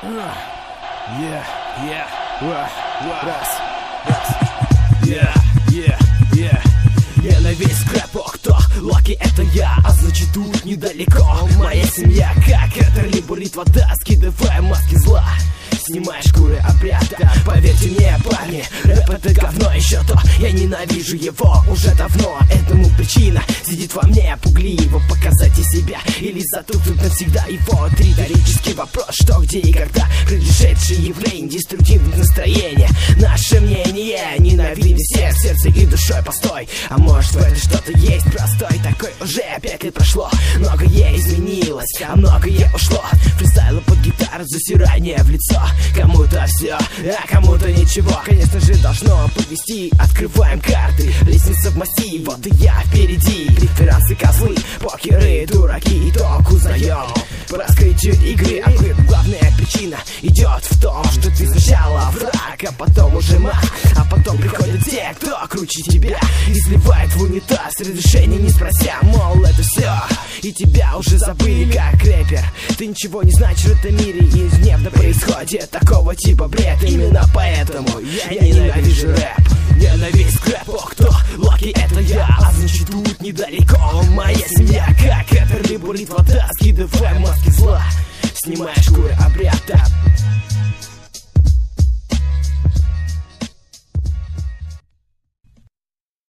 Ненависть крэпок, то Локи это я, а значит тут недалеко моя семья, как это рибурит вода, скидывая маски зла. Снимай шкуры обряда, поверьте мне, парни, рэп это говно еще то. Я ненавижу его уже давно, этому причина сидит во мне, пугливо показать и себя или затупить навсегда его. Риторический вопрос, что, где и когда, пришедшие явления, деструктивное настроение. Наше мнение, ненавидим всех, сердце и душой постой. А может в этом что-то есть простой, такой уже 5 лет прошло. Многое изменилось, а многое ушло. Фристайлы под гитару, засирание в лицо. Кому-то все, а кому-то ничего. Конечно же должно повести. Открываем карты, лестница в массив. Вот и я впереди. Преферансы, козлы, покеры, дураки. Итог узнаем по раскрытию игры. А главная причина идет в том, что ты сначала враг, а потом уже маг. А потом приходят те, кто круче тебя и сливает в унитаз разрешение, не спрося. Мол, это все, и тебя уже забыли как рэпер. Ты ничего не значишь в этом мире, и ежедневно происходит такого типа бред. Именно поэтому я ненавижу рэп. Ненависть крэпок, кто Локи это я, а значит тут недалеко моя семья, как это рибурит вода, скидывая маски зла. Снимай шкуры обряда.